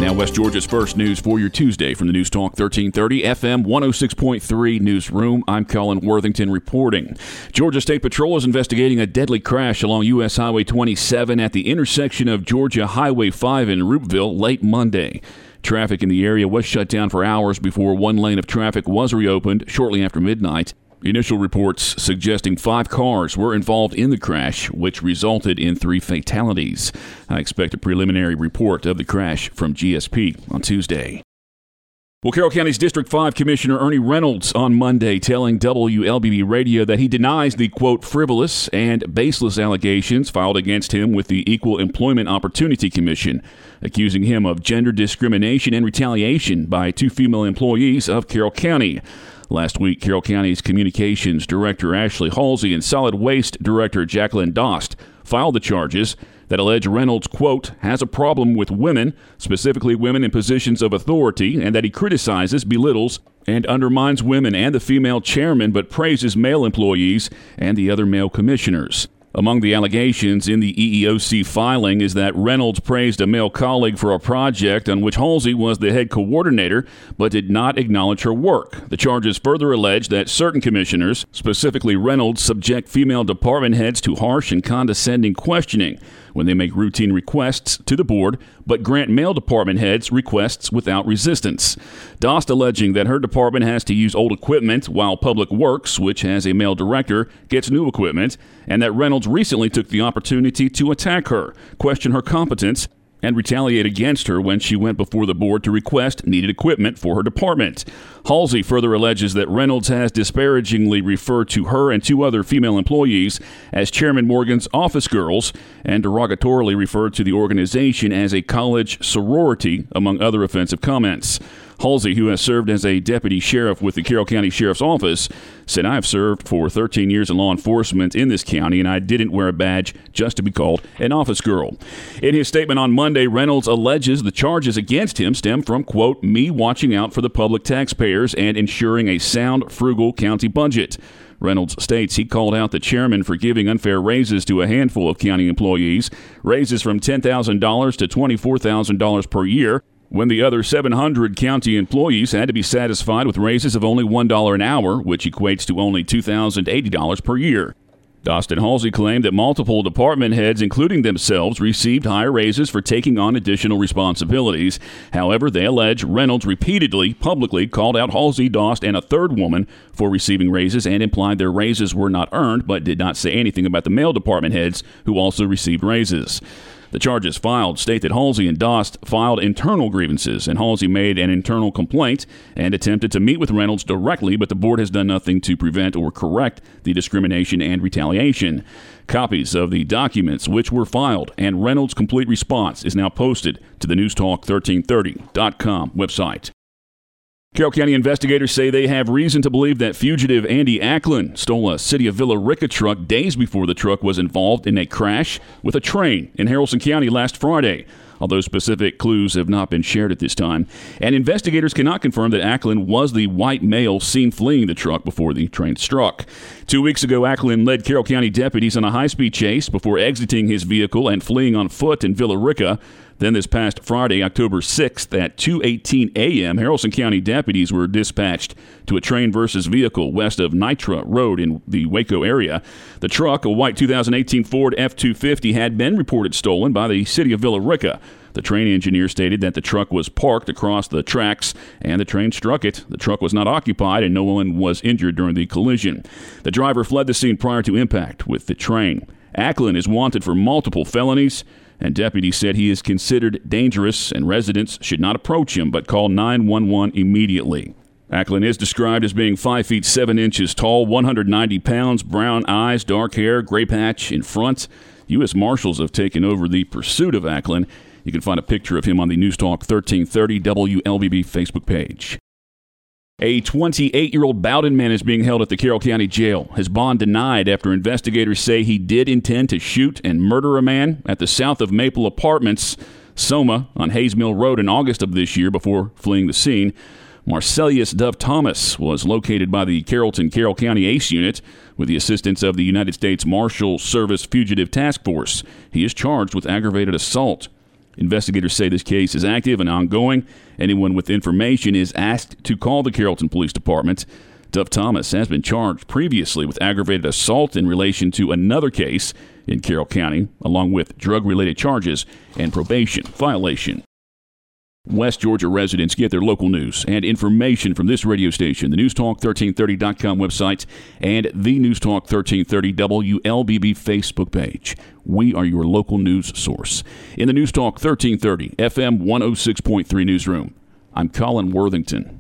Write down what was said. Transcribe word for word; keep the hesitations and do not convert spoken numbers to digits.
Now, West Georgia's first news for your Tuesday from the News Talk thirteen thirty F M one oh six point three Newsroom. I'm Colin Worthington reporting. Georgia State Patrol is investigating a deadly crash along U S Highway twenty-seven at the intersection of Georgia Highway five in Rupeville late Monday. Traffic in the area was shut down for hours before one lane of traffic was reopened shortly after midnight. Initial reports suggesting five cars were involved in the crash, which resulted in three fatalities. I expect a preliminary report of the crash from G S P on Tuesday. Well, Carroll County's District five Commissioner Ernie Reynolds on Monday telling W L B B Radio that he denies the, quote, frivolous and baseless allegations filed against him with the Equal Employment Opportunity Commission, accusing him of gender discrimination and retaliation by two female employees of Carroll County. Last week, Carroll County's Communications Director Ashley Halsey and Solid Waste Director Jacqueline Dost filed the charges that allege Reynolds, quote, has a problem with women, specifically women in positions of authority, and that he criticizes, belittles, and undermines women and the female chairman, but praises male employees and the other male commissioners. Among the allegations in the E E O C filing is that Reynolds praised a male colleague for a project on which Halsey was the head coordinator, but did not acknowledge her work. The charges further allege that certain commissioners, specifically Reynolds, subject female department heads to harsh and condescending questioning when they make routine requests to the board, but grant male department heads requests without resistance. Dost alleging that her department has to use old equipment while Public Works, which has a male director, gets new equipment, and that Reynolds recently took the opportunity to attack her, question her competence, and retaliate against her when she went before the board to request needed equipment for her department. Halsey further alleges that Reynolds has disparagingly referred to her and two other female employees as Chairman Morgan's office girls and derogatorily referred to the organization as a college sorority, among other offensive comments. Halsey, who has served as a deputy sheriff with the Carroll County Sheriff's Office, said, I've served for thirteen years in law enforcement in this county, and I didn't wear a badge just to be called an office girl. In his statement on Monday, Reynolds alleges the charges against him stem from, quote, me watching out for the public taxpayers and ensuring a sound, frugal county budget. Reynolds states he called out the chairman for giving unfair raises to a handful of county employees, raises from ten thousand dollars to twenty-four thousand dollars per year, when the other seven hundred county employees had to be satisfied with raises of only one dollar an hour, which equates to only two thousand eighty dollars per year. Dost and Halsey claimed that multiple department heads, including themselves, received higher raises for taking on additional responsibilities. However, they allege Reynolds repeatedly, publicly called out Halsey, Dost, and a third woman for receiving raises and implied their raises were not earned, but did not say anything about the male department heads who also received raises. The charges filed state that Halsey and Dost filed internal grievances, and Halsey made an internal complaint and attempted to meet with Reynolds directly, but the board has done nothing to prevent or correct the discrimination and retaliation. Copies of the documents which were filed and Reynolds' complete response is now posted to the news talk thirteen thirty dot com website. Carroll County investigators say they have reason to believe that fugitive Andy Acklin stole a City of Villa Rica truck days before the truck was involved in a crash with a train in Haralson County last Friday, although specific clues have not been shared at this time. And investigators cannot confirm that Acklin was the white male seen fleeing the truck before the train struck. Two weeks ago, Acklin led Carroll County deputies on a high-speed chase before exiting his vehicle and fleeing on foot in Villa Rica. Then this past Friday, October sixth, at two eighteen a.m., Haralson County deputies were dispatched to a train versus vehicle west of Nitra Road in the Waco area. The truck, a white two thousand eighteen Ford F two fifty, had been reported stolen by the City of Villa Rica. The train engineer stated that the truck was parked across the tracks and the train struck it. The truck was not occupied and no one was injured during the collision. The driver fled the scene prior to impact with the train. Acklin is wanted for multiple felonies, and deputies said he is considered dangerous and residents should not approach him but call nine one one immediately. Acklin is described as being five feet seven inches tall, one hundred ninety pounds, brown eyes, dark hair, gray patch in front. U S Marshals have taken over the pursuit of Acklin. You can find a picture of him on the News Talk thirteen thirty W L B B Facebook page. A twenty-eight-year-old Bowden man is being held at the Carroll County Jail. His bond denied after investigators say he did intend to shoot and murder a man at the South of Maple Apartments, Soma, on Hayes Mill Road in August of this year before fleeing the scene. Marcellus Dove Thomas was located by the Carrollton Carroll County ACE Unit with the assistance of the United States Marshal Service Fugitive Task Force. He is charged with aggravated assault. Investigators say this case is active and ongoing. Anyone with information is asked to call the Carrollton Police Department. Duff Thomas has been charged previously with aggravated assault in relation to another case in Carroll County, along with drug-related charges and probation violation. West Georgia residents get their local news and information from this radio station, the news talk thirteen thirty dot com website, and the news talk thirteen thirty W L B B Facebook page. We are your local news source. In the news talk thirteen thirty F M one oh six point three newsroom, I'm Colin Worthington.